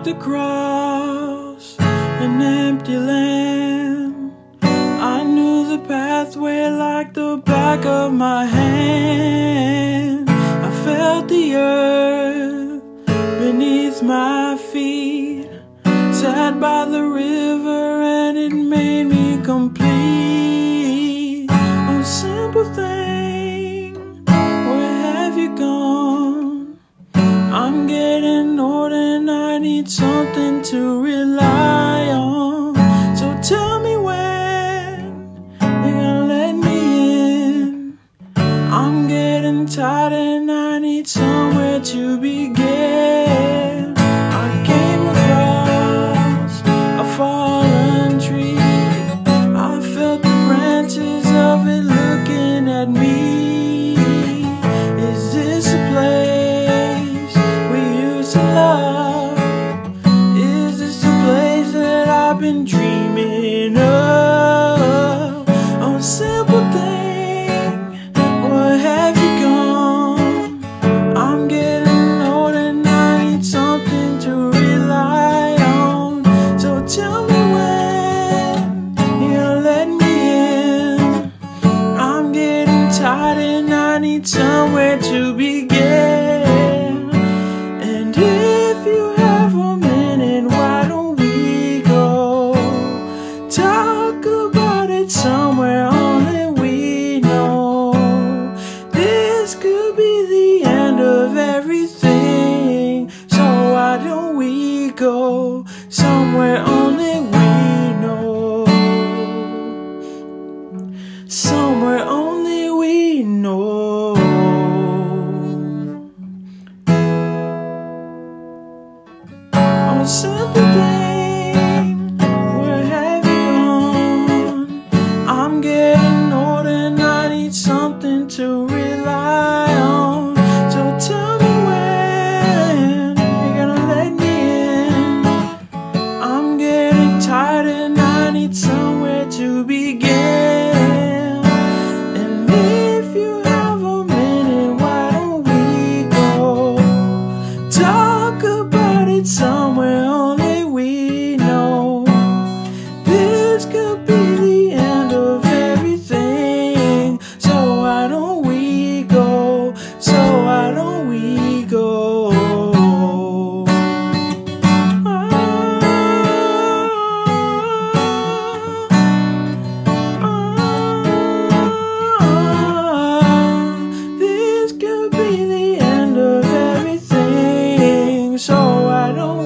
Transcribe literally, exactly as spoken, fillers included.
walked across an empty land. I knew the pathway like the back of my hand. I felt the earth beneath my feet, sat by the river and it made me complete. Oh, simple thing, where have you gone? I'm getting old and I need something to rely on. So tell me when you're gonna let me in. I'm getting tired and I need somewhere to begin. I came across a fallen tree. I felt the branches of it looking at me. Is this a place we used to love? Is this the place that I've been dreaming of? Oh, simple thing, where have you gone? I'm getting old and I need something to rely on. So tell me when you'll let me in. I'm getting tired and I need somewhere to begin. And if you have a minute, why don't we go talk about it somewhere only we know? This could be the end of everything, so why don't we go somewhere only we know? Somewhere only we know. Oh, simple thing, where have you gone? I'm getting old and I need something to rely on. So tell me when you're gonna let me in. I'm getting tired and I need somewhere to begin. And if you have a minute, why don't we go talk about it somewhere only we know? This could be the end of everything, so why don't we go? So why don't we go? This could be the end of everything, so why don't